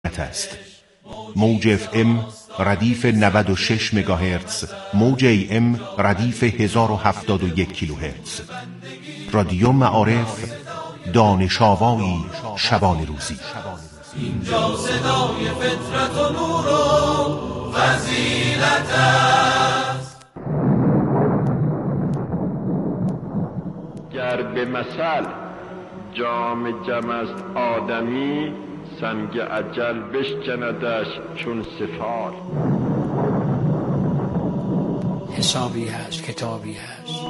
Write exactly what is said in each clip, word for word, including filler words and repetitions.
است. موج اف ام ردیف نود و شش مگاهرتز، موج ای ام ردیف هزار و هفتاد و یک کیلوهرتز. رادیو معارف، دانش آوایی شبان روزی. اینجا صدای فطرت و نور و فضیلت است. گر به مثل جام جم است آدمی، سنگ اجل بشکندش چون سفال. حسابی هست، کتابی هست.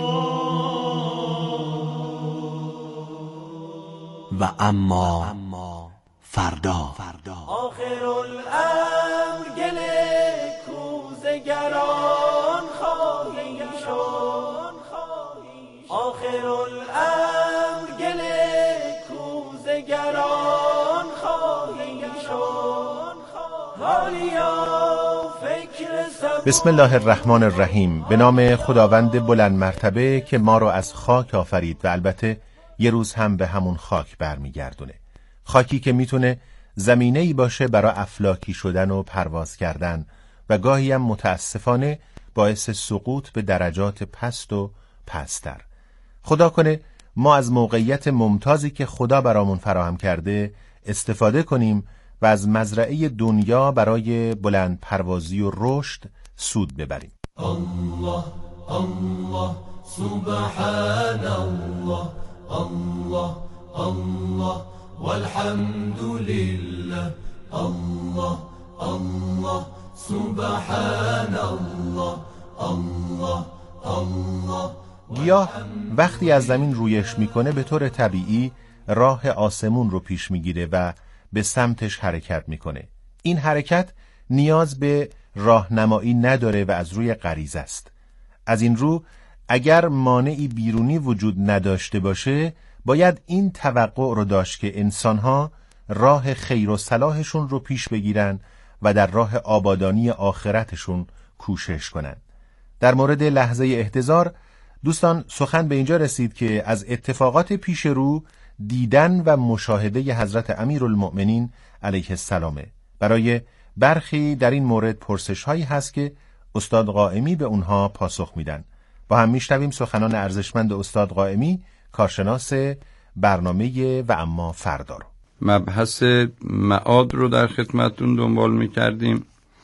و اما فردا آخر الامر گل کوزگران خواهی شد. آخر الامر گل کوزگران خواهی شد. حالیا فکر سبا. بسم الله الرحمن الرحیم. به نام خداوند بلند مرتبه که ما رو از خاک آفرید و البته یه روز هم به همون خاک برمیگردونه. خاکی که میتونه زمینه‌ای باشه برای افلاکی شدن و پرواز کردن و گاهی هم متاسفانه باعث سقوط به درجات پست و پستر. خدا کنه ما از موقعیت ممتازی که خدا برامون فراهم کرده استفاده کنیم و از مزرعه دنیا برای بلند پروازی و رشد سود ببریم. الله الله سبحان الله الله الله والحمد لله الله الله سبحان الله الله الله. گیاه وقتی از زمین رویش میکنه به طور طبیعی راه آسمون رو پیش میگیره و به سمتش حرکت میکنه. این حرکت نیاز به راهنمایی نداره و از روی غریزه است. از این رو اگر مانعی بیرونی وجود نداشته باشه باید این توقع رو داشت که انسانها راه خیر و صلاحشون رو پیش بگیرن و در راه آبادانی آخرتشون کوشش کنن. در مورد لحظه احتضار دوستان سخن به اینجا رسید که از اتفاقات پیش رو دیدن و مشاهده حضرت امیرالمؤمنین علیه السلامه. برای برخی در این مورد پرسش هایی هست که استاد قائمی به اونها پاسخ میدن. با هم میشنویم سخنان ارزشمند استاد قائمی، کارشناس برنامه و اما فردا رو. مبحث معاد رو در خدمتتون دنبال میکردیم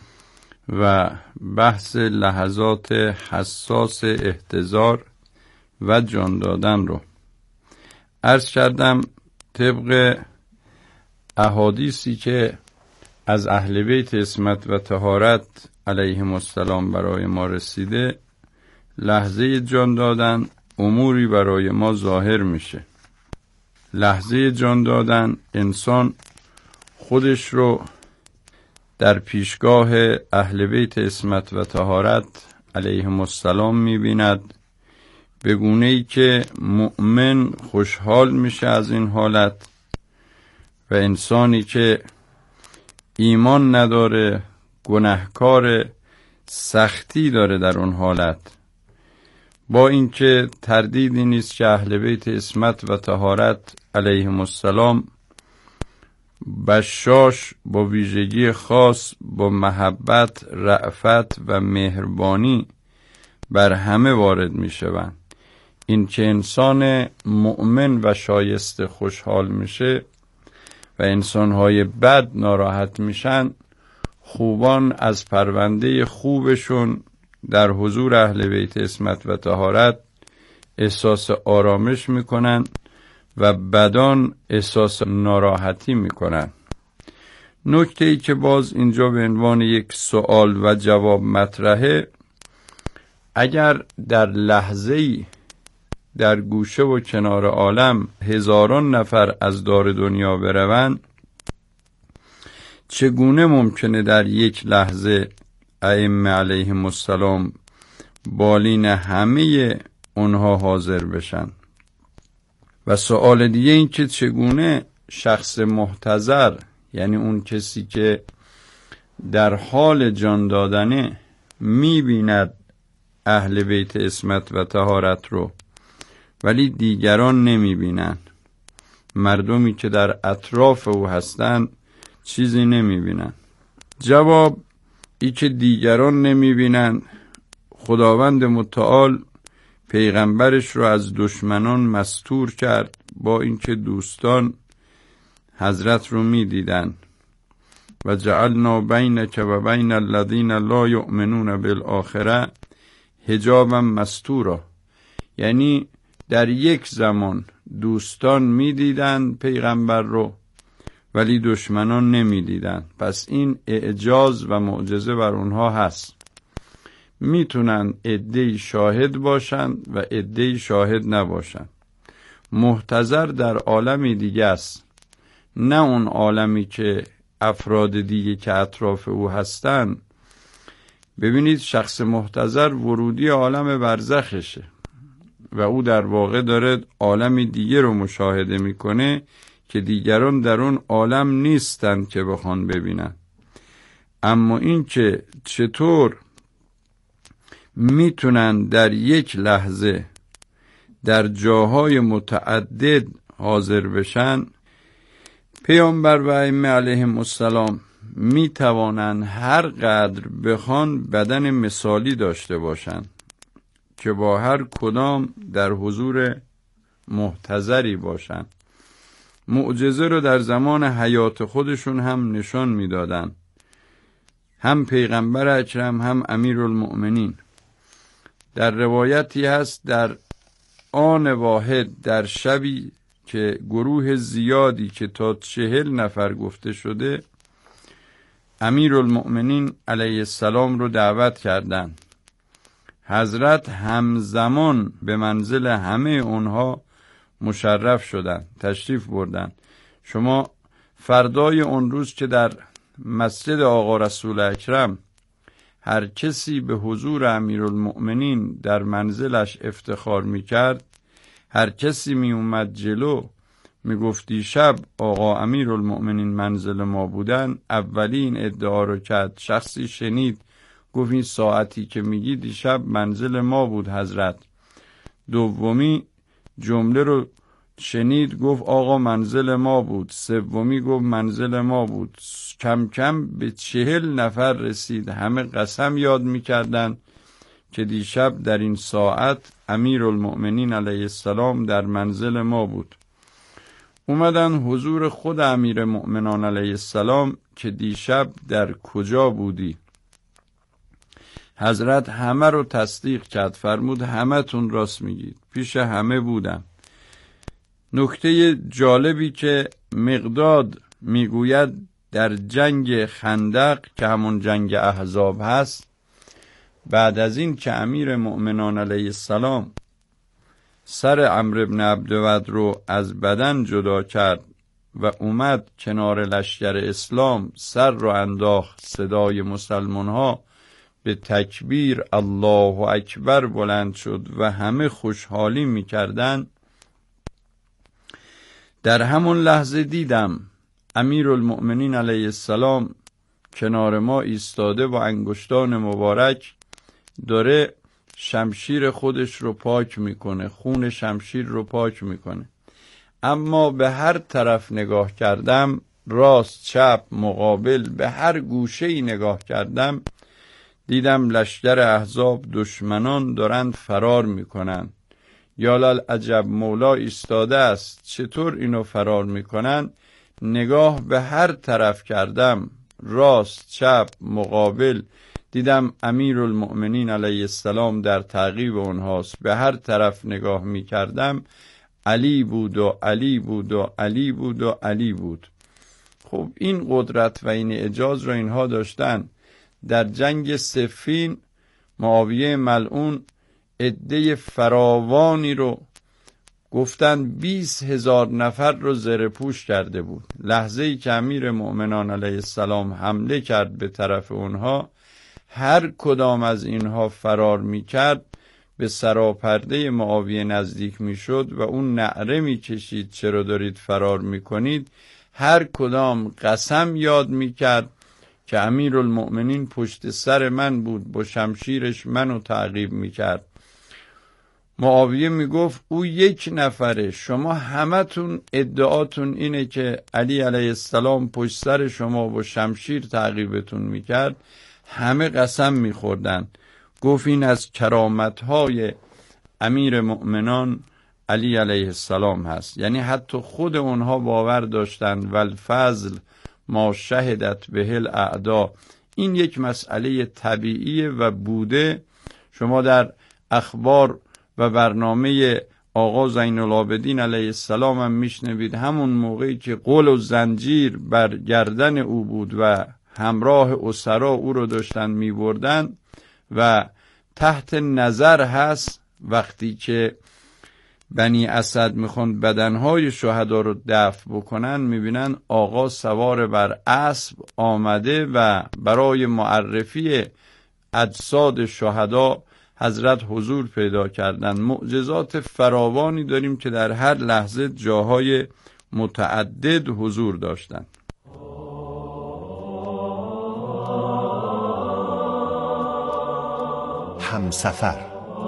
و بحث لحظات حساس احتضار و جان دادن رو عرض کردم. طبق احادیثی که از اهل بیت عصمت و طهارت علیهم السلام برای ما رسیده، لحظه جان دادن اموری برای ما ظاهر میشه. لحظه جان دادن انسان خودش رو در پیشگاه اهل بیت عصمت و طهارت علیهم السلام میبیند، به گونه‌ای که مؤمن خوشحال میشه از این حالت و انسانی که ایمان نداره، گناهکار، سختی داره در اون حالت. با اینکه تردیدی نیست که اهل بیت عصمت و طهارت علیهم السلام بشاش با ویژگی خاص با محبت، رأفت و مهربانی بر همه وارد می شوند. این که انسان مؤمن و شایسته خوشحال میشه و انسانهای بد ناراحت میشن، خوبان از پرونده خوبشون در حضور اهل بیت عصمت و طهارت احساس آرامش میکنن و بدان احساس ناراحتی میکنن. نکته ای که باز اینجا به عنوان یک سوال و جواب مطرحه، اگر در لحظه‌ای در گوشه و کنار عالم هزاران نفر از دار دنیا بروند، چگونه ممکنه در یک لحظه ائمه علیهم السلام بالین همه اونها حاضر بشن؟ و سوال دیگه این که چگونه شخص محتضر، یعنی اون کسی که در حال جان دادنه میبیند اهل بیت عصمت و طهارت رو ولی دیگران نمیبینن، مردمی که در اطراف او هستند چیزی نمیبینن. جواب ای که دیگران نمیبینن، خداوند متعال پیغمبرش رو از دشمنان مستور کرد، با اینکه دوستان حضرت رو میدیدن. و جعلنا بینک و بین الذین لا یؤمنون بالآخره حجابا مستورا، یعنی در یک زمان دوستان میدیدن پیغمبر رو ولی دشمنان نمیدیدن. پس این اعجاز و معجزه بر اونها هست. میتونن عده‌ای شاهد باشن و عده‌ای شاهد نباشن. محتضر در عالمی دیگه است، نه اون عالمی که افراد دیگه که اطراف او هستن. ببینید شخص محتضر ورودی عالم برزخشه و او در واقع داره عالمی دیگه رو مشاهده میکنه که دیگران در اون عالم نیستن که بخوان ببینن. اما این که چطور میتونن در یک لحظه در جاهای متعدد حاضر بشن، پیامبر و ائمه علیهم السلام می توانند هر قدر بخوان بدن مثالی داشته باشند که با هر کدام در حضور محتضری باشند. معجزه رو در زمان حیات خودشون هم نشان میدادن، هم پیغمبر اکرم هم امیرالمؤمنین. در روایتی هست در آن واحد، در شبی که گروه زیادی که تا چهل نفر گفته شده، امیرالمؤمنین علیه السلام رو دعوت کردند. حضرت همزمان به منزل همه اونها مشرف شدند، تشریف بردند. شما فردای اون روز که در مسجد آقا رسول اکرم هر کسی به حضور امیرالمؤمنین در منزلش افتخار میکرد، هر کسی می اومد جلو می گفتی شب آقا امیرالمؤمنین منزل ما بودن، اولین ادعا رو کرد. شخصی شنید گفت این ساعتی که میگی دیشب منزل ما بود حضرت. دومی جمله رو شنید گفت آقا منزل ما بود. سومی گفت منزل ما بود. کم کم به چهل نفر رسید. همه قسم یاد میکردن که دیشب در این ساعت امیرالمؤمنین علیه السلام در منزل ما بود. اومدن حضور خود امیر مؤمنان علیه السلام که دیشب در کجا بودی؟ حضرت همه رو تصدیق کرد، فرمود همه تون راست میگید، پیش همه بودم. نکته جالبی که مقداد میگوید در جنگ خندق که همون جنگ احزاب هست، بعد از این که امیر مؤمنان علیه السلام سر عمرو بن عبدود رو از بدن جدا کرد و اومد کنار لشکر اسلام، سر رو انداخت، صدای مسلمان ها به تکبیر الله اکبر بلند شد و همه خوشحالی میکردن. در همون لحظه دیدم امیرالمؤمنین علیه السلام کنار ما ایستاده با انگشتان مبارک داره شمشیر خودش رو پاک میکنه، خون شمشیر رو پاک میکنه. اما به هر طرف نگاه کردم، راست چپ مقابل، به هر گوشه‌ای نگاه کردم، دیدم لشکر احزاب دشمنان دارند فرار میکنن. یا للعجب، مولا ایستاده است، چطور اینو فرار میکنن؟ نگاه به هر طرف کردم، راست چپ مقابل، دیدم امیرالمؤمنین علیه السلام در تعقیب اونهاست. به هر طرف نگاه میکردم علی بود و علی بود و علی بود و علی بود. خب این قدرت و این اعجاز رو اینها داشتن. در جنگ صفین معاویه ملعون عده فراوانی رو گفتن بیست هزار نفر رو زره پوش کرده بود. لحظه ای که امیر مؤمنان علیه السلام حمله کرد به طرف اونها، هر کدام از اینها فرار میکرد به سراپرده معاویه نزدیک میشد و اون نعره میکشید چرا دارید فرار میکنید. هر کدام قسم یاد میکرد که امیرالمؤمنین پشت سر من بود، با شمشیرش منو تعقیب میکرد. معاویه میگفت او یک نفره، شما همتون ادعاتون اینه که علی علیه السلام پشت سر شما با شمشیر تعقیبتون میکرد. همه قسم میخوردن. گفت این از کرامتهای امیر مؤمنان علی علیه السلام هست. یعنی حتی خود اونها باور داشتند والفضل ما شهدت بهل اعدا. این یک مسئله طبیعیه و بوده. شما در اخبار و برنامه آقا زین العابدین علیه السلام هم میشنوید همون موقعی که قل و زنجیر بر گردن او بود و همراه اسرا او رو داشتن میبردن و تحت نظر هست وقتی که بنی اسد میخوان بدنهای شهدا رو دفن بکنن، میبینن آقا سوار بر اسب آمده و برای معرفی اجساد شهدا حضرت حضور پیدا کردن. معجزات فراوانی داریم که در هر لحظه جاهای متعدد حضور داشتن. همسفر.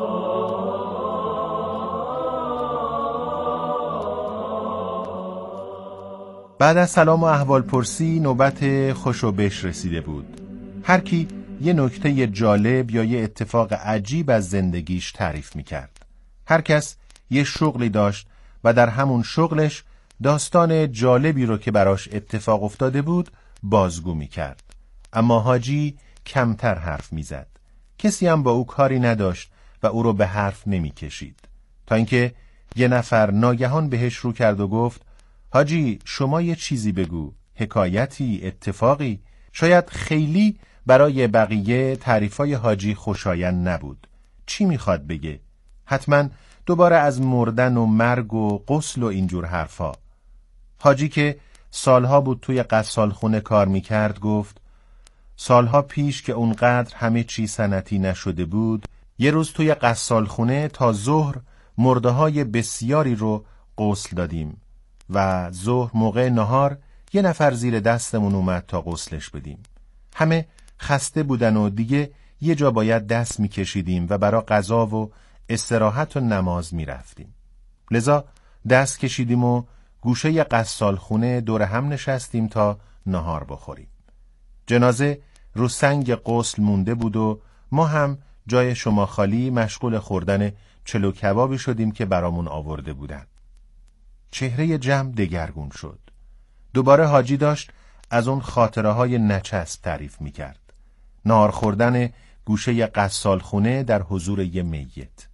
بعد از سلام و احوال پرسی نوبت خوش و بش رسیده بود. هر کی یه نکته جالب یا یه اتفاق عجیب از زندگیش تعریف میکرد. هر کس یه شغلی داشت و در همون شغلش داستان جالبی رو که براش اتفاق افتاده بود بازگو میکرد. اما حاجی کمتر حرف میزد. کسی هم با او کاری نداشت و او رو به حرف نمیکشید. تا اینکه یه نفر ناگهان بهش رو کرد و گفت حاجی شما یه چیزی بگو، حکایتی، اتفاقی. شاید خیلی برای بقیه تعریفای حاجی خوشایند نبود. چی میخواد بگه؟ حتما دوباره از مردن و مرگ و غسل و اینجور حرفا. حاجی که سالها بود توی غسالخونه کار میکرد گفت سالها پیش که اونقدر همه چی سنتی نشده بود، یه روز توی غسالخونه تا ظهر مرده های بسیاری رو غسل دادیم و ظهر موقع نهار یه نفر زیر دستمون اومد تا غسلش بدیم. همه خسته بودن و دیگه یه جا باید دست میکشیدیم و برا غذا و استراحت و نماز میرفتیم. لذا دست کشیدیم و گوشه غسالخونه دور هم نشستیم تا نهار بخوریم. جنازه رو سنگ غسل مونده بود و ما هم جای شما خالی مشغول خوردن چلو کبابی شدیم که برامون آورده بودن. چهره جمع دگرگون شد. دوباره حاجی داشت از اون خاطره های نچسب تعریف می کرد. نهار خوردن گوشه غسالخونه در حضور یه میت.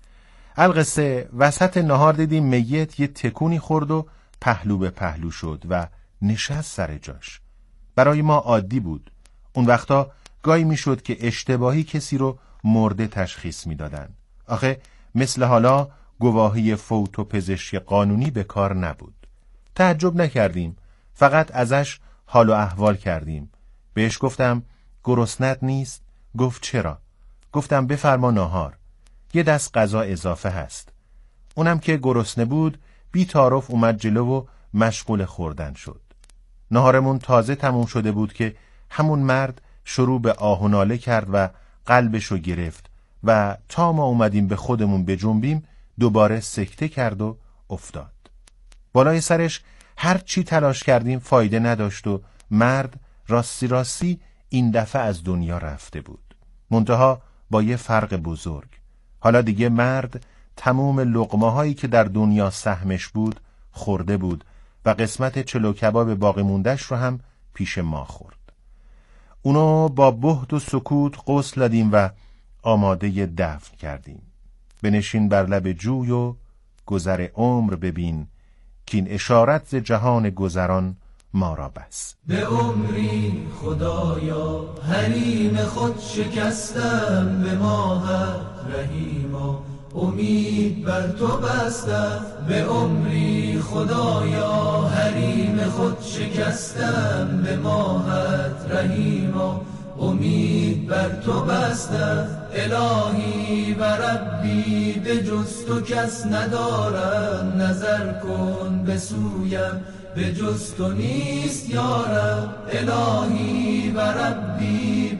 القصه وسط نهار دیدیم میت یه تکونی خورد و پهلو به پهلو شد و نشست سر جاش. برای ما عادی بود. اون وقتا گاهی می شد که اشتباهی کسی رو مرده تشخیص می دادن. آخه مثل حالا گواهی فوت و پزشکی قانونی به کار نبود. تعجب نکردیم، فقط ازش حال و احوال کردیم. بهش گفتم گرسنت نیست؟ گفت چرا؟ گفتم بفرما ناهار، یه دست غذا اضافه هست. اونم که گرسنه بود بی تعارف اومد جلو و مشغول خوردن شد. ناهارمون تازه تموم شده بود که همون مرد شروع به آه و ناله کرد و قلبشو گرفت و تا ما اومدیم به خودمون بجنبیم دوباره سکته کرد و افتاد. بالای سرش هر چی تلاش کردیم فایده نداشت و مرد راستی راستی این دفعه از دنیا رفته بود. منتها با یه فرق بزرگ. حالا دیگه مرد تموم لقمه هایی که در دنیا سهمش بود خورده بود و قسمت چلو کباب باقی موندهش رو هم پیش ما خورد. اونو با بهت و سکوت غسل دادیم و آماده دفن کردیم. بنشین بر لب جوی و گذر عمر ببین که این اشارت ز جهان گذران ما را بس. به عمری خدایا حریم خود شکستم، به ماهت رحیما امید بر تو بستم. به عمری خدایا حریم خود شکستم، به ماهت رحیما امید بر تو بستم. الهی و ربی به جز تو کس ندارم، نظر کن به سویم به جز تو نیست یارم. الهی و ربی به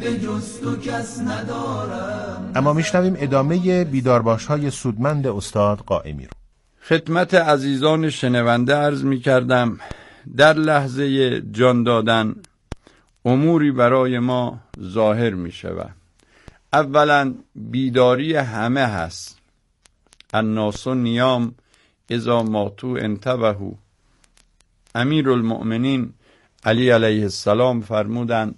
که جز تو کس ندارم. اما میشنویم ادامه بیدارباش‌های سودمند استاد قائمی رو. خدمت عزیزان شنونده عرض می کردم در لحظه جان دادن اموری برای ما ظاهر می شود. اولا بیداری همه هست. الناس نیام اذا ماتوا انتبهوا. امیرالمؤمنین علی علیه السلام فرمودند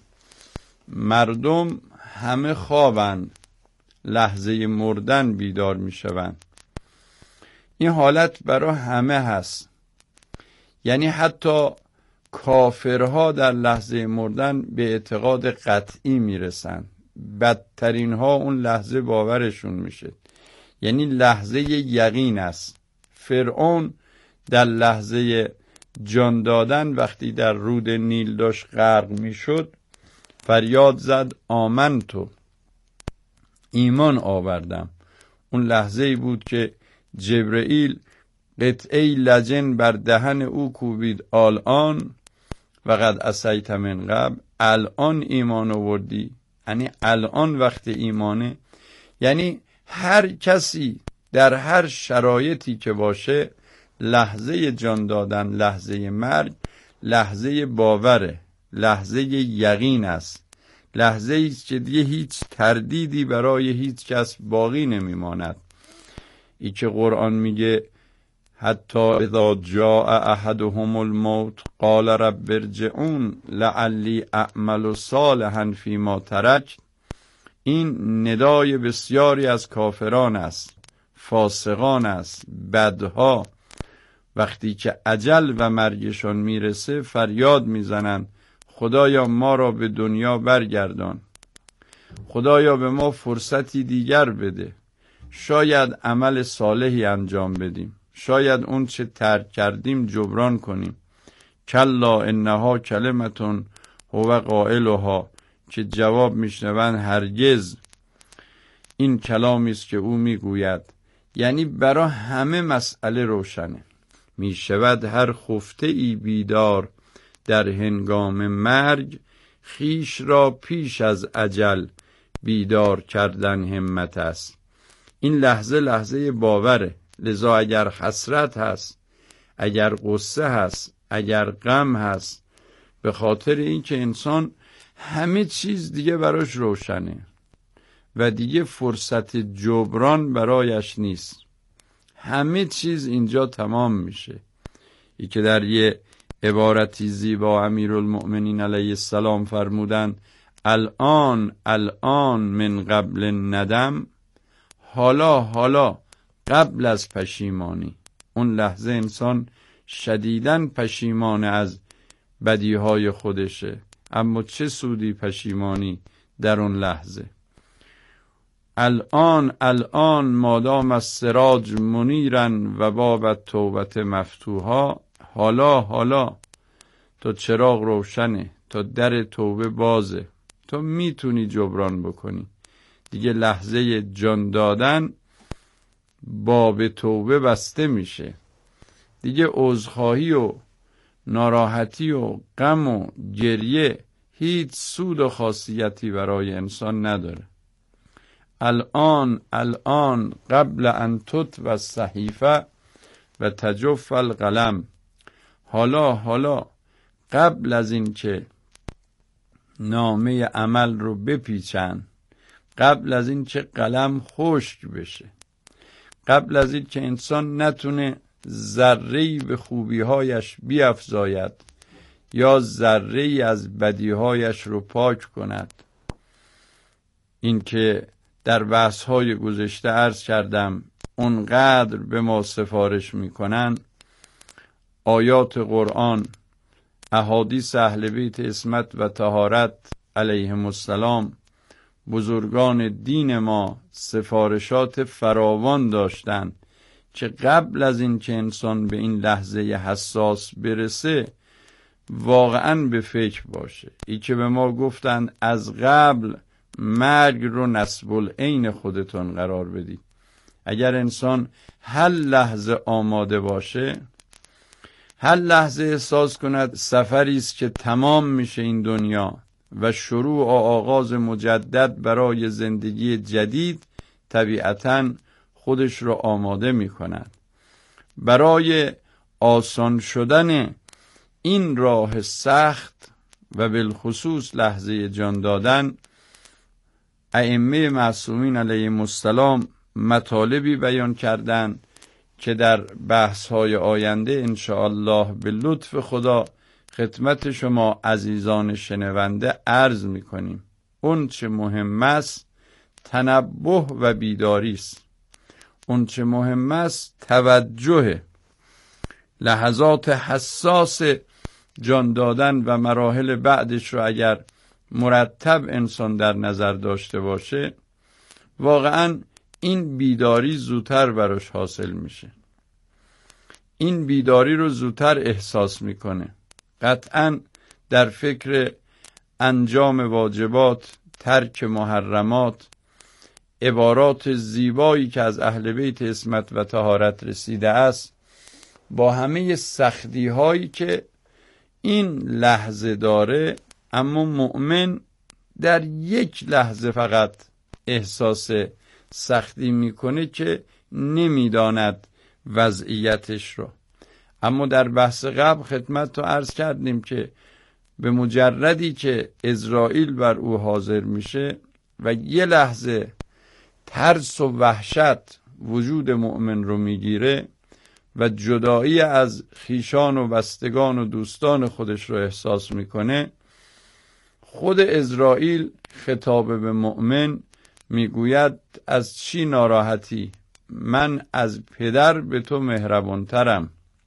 مردم همه خوابند، لحظه مردن بیدار می شوند. این حالت برای همه هست، یعنی حتی کافرها در لحظه مردن به اعتقاد قطعی می رسند. بدترین ها اون لحظه باورشون میشه، یعنی لحظه یقین است. فرعون در لحظه جان دادن وقتی در رود نیل داشت غرق میشد فریاد زد آمنتو، ایمان آوردم. اون لحظه ای بود که جبرئیل قطعه لجن بر دهن او کوبید الان و قد عصیت من قبل، الان ایمان آوردی. یعنی الان وقت ایمانه. یعنی هر کسی در هر شرایطی که باشه لحظه جان دادن، لحظه مرگ، لحظه باوره، لحظه یقین است، لحظه ایست که دیگه هیچ تردیدی برای هیچ کس باقی نمیماند. ای که قرآن میگه حتی اذا جاء احدهم الموت قال رب ارجعون لعلی اعمل صالحا فیما ترکت. این ندای بسیاری از کافران است، فاسقان است، بدها. وقتی که اجل و مرگشان میرسه فریاد میزنن خدایا ما را به دنیا برگردان، خدایا به ما فرصتی دیگر بده، شاید عمل صالحی انجام بدیم، شاید اون چه ترک کردیم جبران کنیم. کلا انها کلمتون هو قائلها، که جواب میشنوند هرگز، این کلامی است که او میگوید. یعنی برای همه مسئله روشنه. میشود هر خفته ای بیدار در هنگام مرگ، خیش را پیش از اجل بیدار کردن همت است. این لحظه لحظه باوره. لذا اگر حسرت هست، اگر غصه هست، اگر غم هست، به خاطر اینکه انسان همه چیز دیگه براش روشنه و دیگه فرصت جبران برایش نیست، همه چیز اینجا تمام میشه. ای که در یه عبارتی زیبا امیرالمؤمنین علیه السلام فرمودن الان الان من قبل ندم، حالا حالا قبل از پشیمانی. اون لحظه انسان شدیداً پشیمان از بدیهای خودشه، اما چه سودی پشیمانی در اون لحظه. الان الان مادام از سراج منیرن و باب توبت مفتوحا. حالا حالا تو چراغ روشنه، تو در توبه بازه، تو میتونی جبران بکنی. دیگه لحظه جان دادن باب توبه بسته میشه، دیگه عذرخواهی و ناراحتی و غم و گریه هیچ سود و خاصیتی برای انسان نداره. الان الان قبل ان تطوی الصحیفه و تجف القلم. حالا حالا قبل از این که نامه عمل رو بپیچن، قبل از این که قلم خشک بشه، قبل از این که انسان نتونه ذره‌ای به خوبی‌هایش بیفزاید یا ذره‌ای از بدی‌هایش رو پاک کند. این که در بحث‌های گذشته عرض کردم اونقدر به ما سفارش می‌کنن آیات قرآن، احادیث اهل بیت عصمت و طهارت علیهم السلام. بزرگان دین ما سفارشات فراوان داشتند که قبل از این که انسان به این لحظه حساس برسه واقعا به فکر باشه. ای که به ما گفتند از قبل مرگ رو نصب العین خودتون قرار بدید. اگر انسان هر لحظه آماده باشه، هر لحظه احساس کند سفری است که تمام میشه این دنیا و شروع و آغاز مجدد برای زندگی جدید طبیعتاً خودش را آماده می کند. برای آسان شدن این راه سخت و بالخصوص لحظه جان دادن، ائمه معصومین علیهم السلام مطالبی بیان کردند که در بحث‌های آینده انشاءالله به لطف خدا خدمت شما عزیزان شنونده عرض می‌کنیم. اون چه مهم است تنبه و بیداری است. اون چه مهم است توجه. لحظات حساس جان دادن و مراحل بعدش رو اگر مرتب انسان در نظر داشته باشه، واقعاً این بیداری زودتر براش حاصل میشه. این بیداری رو زودتر احساس میکنه. قطعاً در فکر انجام واجبات، ترک محرمات، عبارات زیبایی که از اهل بیت عصمت و طهارت رسیده است، با همه سختی هایی که این لحظه داره، اما مؤمن در یک لحظه فقط احساس سختی میکنه که نمیداند وضعیتش رو. اما در بحث قبل خدمت رو عرض کردیم که به مجردی که عزرائیل بر او حاضر میشه و یه لحظه ترس و وحشت وجود مؤمن رو میگیره و جدایی از خیشان و بستگان و دوستان خودش رو احساس میکنه، خود عزرائیل خطاب به مؤمن میگوید از چی ناراحتی؟ من از پدر به تو مهربانترم.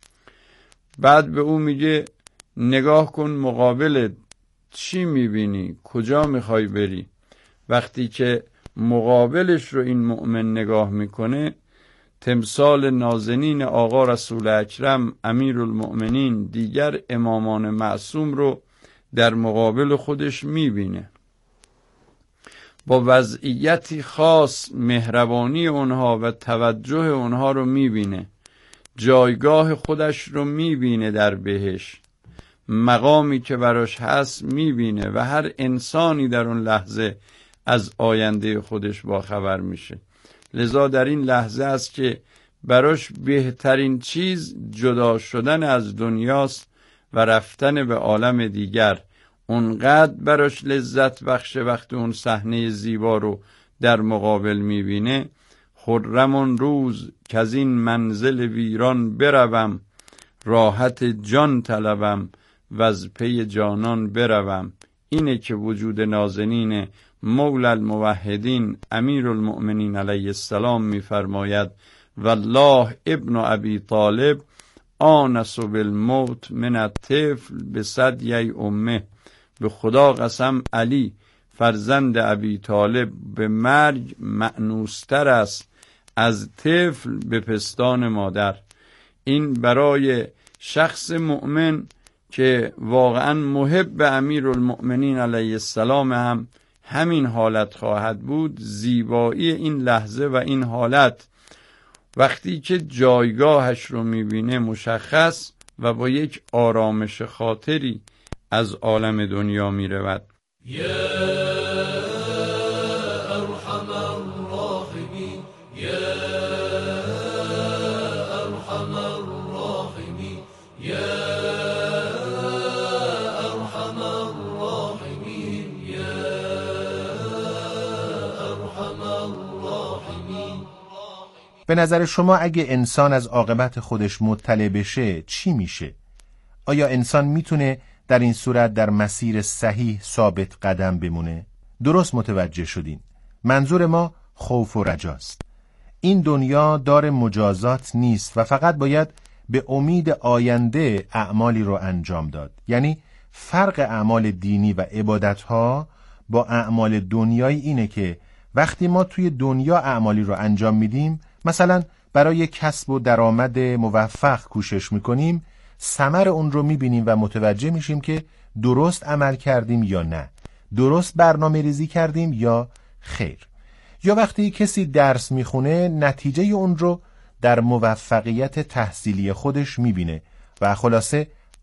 بعد به او میگه نگاه کن مقابلت چی میبینی؟ کجا میخوای بری؟ وقتی که مقابلش رو این مؤمن نگاه میکنه، تمثال نازنین آقا رسول اکرم امیرالمؤمنین، دیگر امامان معصوم رو در مقابل خودش میبینه. با وضعیتی خاص مهربانی اونها و توجه اونها رو میبینه. جایگاه خودش رو میبینه در بهشت، مقامی که براش هست میبینه و هر انسانی در اون لحظه از آینده خودش با خبر میشه. لذا در این لحظه است که براش بهترین چیز جدا شدن از دنیاست و رفتن به عالم دیگر. اونقدر براش لذت بخشه وقتی اون صحنه زیبا رو در مقابل میبینه. خرم اون روز که از این منزل ویران بروم، راحت جان طلبم و از پی جانان بروم. اینه که وجود نازنین مولا الموحدین امیرالمؤمنین علیه السلام میفرماید والله ابن ابی طالب آنس بالموت من الطفل بثدی امه. به خدا قسم علی فرزند ابی طالب به مرگ مأنوستر است از طفل به پستان مادر. این برای شخص مؤمن که واقعا محب امیرالمؤمنین علیه السلام هم همین حالت خواهد بود. زیبایی این لحظه و این حالت وقتی که جایگاهش رو میبینه مشخص و با یک آرامش خاطری از عالم دنیا میرود. یا ارحم الراحمین، یا ارحم الراحمین، یا ارحم الراحمین، یا ارحم الراحمین. به نظر شما اگه انسان از عاقبت خودش مطلع بشه چی میشه؟ آیا انسان میتونه در این صورت در مسیر صحیح ثابت قدم بمونه؟ درست متوجه شدین. منظور ما خوف و رجاست. این دنیا دار مجازات نیست و فقط باید به امید آینده اعمالی رو انجام داد. یعنی فرق اعمال دینی و عبادتها با اعمال دنیایی اینه که وقتی ما توی دنیا اعمالی رو انجام میدیم، مثلا برای کسب و درآمد موفق کوشش میکنیم، ثمر اون رو میبینیم و متوجه میشیم که درست عمل کردیم یا نه، درست برنامه ریزی کردیم یا خیر. یا وقتی کسی درس میخونه، نتیجه اون رو در موفقیت تحصیلی خودش میبینه و خلاصه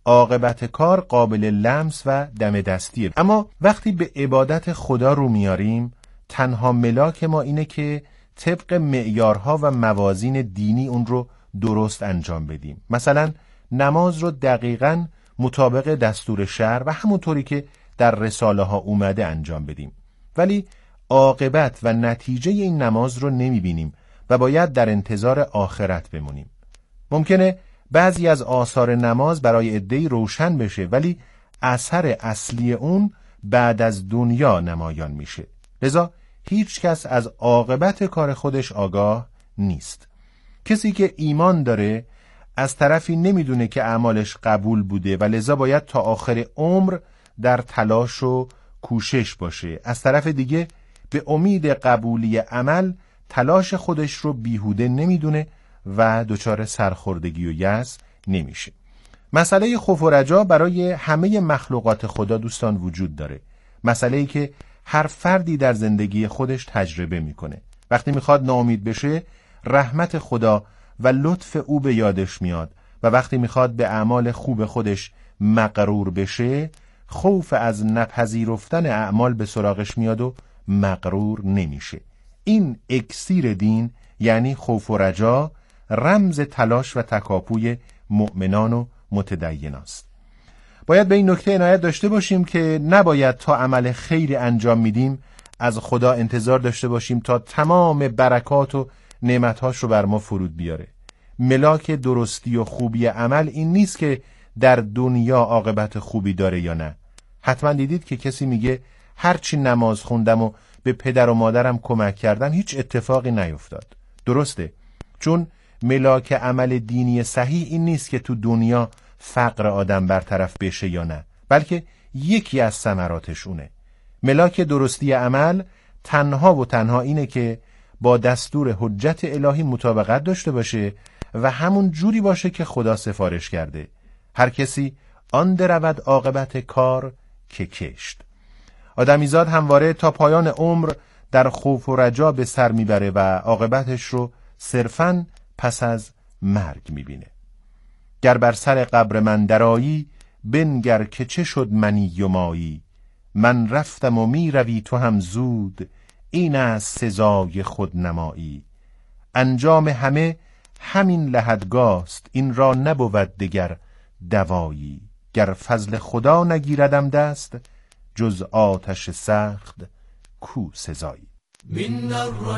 عاقبت کار قابل لمس و دم دستیه. اما وقتی به عبادت خدا رو میاریم، تنها ملاک ما اینه که طبق معیارها و موازین دینی اون رو درست انجام بدیم. مثلا نماز رو دقیقاً مطابق دستور شرع و همونطوری که در رساله ها اومده انجام بدیم. ولی عاقبت و نتیجه این نماز رو نمیبینیم و باید در انتظار آخرت بمونیم. ممکنه بعضی از آثار نماز برای عده‌ای روشن بشه، ولی اثر اصلی اون بعد از دنیا نمایان میشه. لذا هیچ کس از عاقبت کار خودش آگاه نیست. کسی که ایمان داره از طرفی نمیدونه که اعمالش قبول بوده و لذا باید تا آخر عمر در تلاش و کوشش باشه. از طرف دیگه به امید قبولی عمل تلاش خودش رو بیهوده نمیدونه و دچار سرخوردگی و یأس نمیشه. مسئله خوف و رجا برای همه مخلوقات خدا دوستان وجود داره. مسئله‌ای که هر فردی در زندگی خودش تجربه میکنه. وقتی میخواد ناامید بشه، رحمت خدا و لطف او به یادش میاد و وقتی میخواد به اعمال خوب خودش مغرور بشه، خوف از نپذیرفتن اعمال به سراغش میاد و مغرور نمیشه. این اکسیر دین یعنی خوف و رجا رمز تلاش و تکاپوی مؤمنان و متدیناست. باید به این نکته عنایت داشته باشیم که نباید تا عمل خیر انجام میدیم از خدا انتظار داشته باشیم تا تمام برکات و نعمتهاش رو بر ما فرود بیاره. ملاک درستی و خوبی عمل این نیست که در دنیا عاقبت خوبی داره یا نه. حتما دیدید که کسی میگه هرچی نماز خوندم و به پدر و مادرم کمک کردم هیچ اتفاقی نیفتاد. درسته، چون ملاک عمل دینی صحیح این نیست که تو دنیا فقر آدم برطرف بشه یا نه، بلکه یکی از ثمراتش اونه. ملاک درستی عمل تنها و تنها اینه که با دستور حجت الهی مطابقت داشته باشه و همون جوری باشه که خدا سفارش کرده. هر کسی آن درود عاقبت کار که کشت. آدمیزاد همواره تا پایان عمر در خوف و رجا به سر میبره و عاقبتش رو صرفاً پس از مرگ میبینه. گر بر سر قبر من درایی، بنگر که چه شد منی و مایی. من رفتم و می روی تو هم زود، این از سزای خود نمایی. انجام همه همین لحدگاست، این را نبود دگر دوایی. گر فضل خدا نگیردم دست، جز آتش سخت کو سزایی. من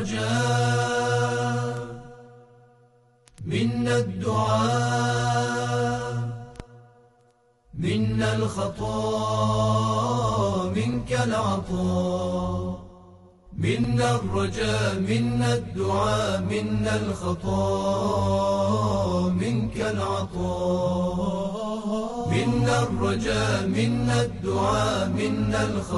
الرجاء من الدعاء من الخطا منك العطاء. من الرجاء من الدعاء من الخطا منك العطاء. من الرجاء من الدعاء من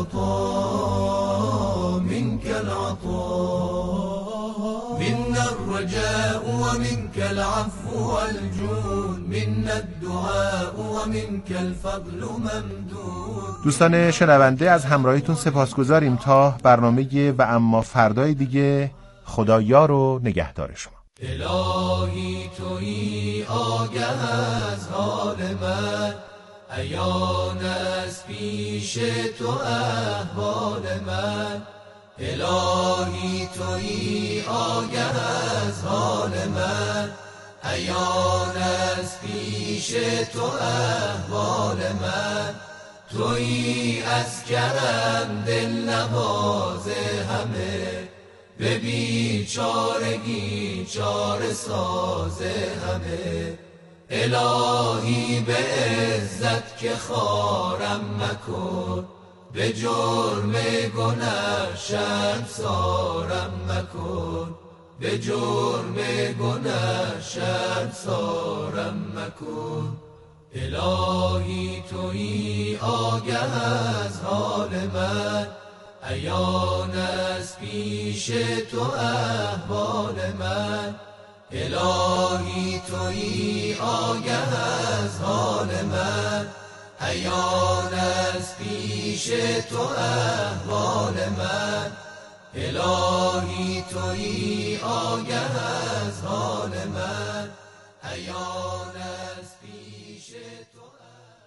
الخطا منك العطاء. من الرجاء ومنك العفو والجود. من الدعاء ومنك الفضل ممدود. دوستان شنونده از همراهیتون سپاسگزاریم. تا برنامه و اما فردای دیگه، خدا یار و نگهدار شما. الهی تویی آگه از حال من، عیان از پیش تو احوال من. الهی تویی آگه از حال من، عیان از پیش تو احوال من. تویی از کرم دل نواز همه، به بیچارگی چاره ساز همه. الهی به عزت که خارم مکن، به جرم گناه شرمسارم مکن. به جرم گناه شرمسارم مکن. الهی تویی آگه از حال من، عیان از پیش تو احوال من. الهی تویی آگه از حال من، عیان از پیش تو احوال من. الهی تویی آگه از حال من، عیان از پیش تو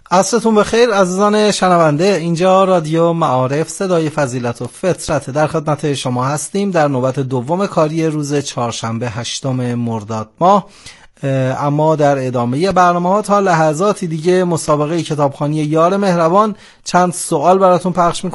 عصرتون بخیر عزیزان شنونده. اینجا رادیو معارف صدای فضیلت و فطرت، در خدمت شما هستیم در نوبت دوم کاری روز چهارشنبه هشتم مرداد ماه. اما در ادامه برنامه ها تا لحظاتی دیگه مسابقه کتابخوانی یار مهربان چند سوال براتون پخش میکنه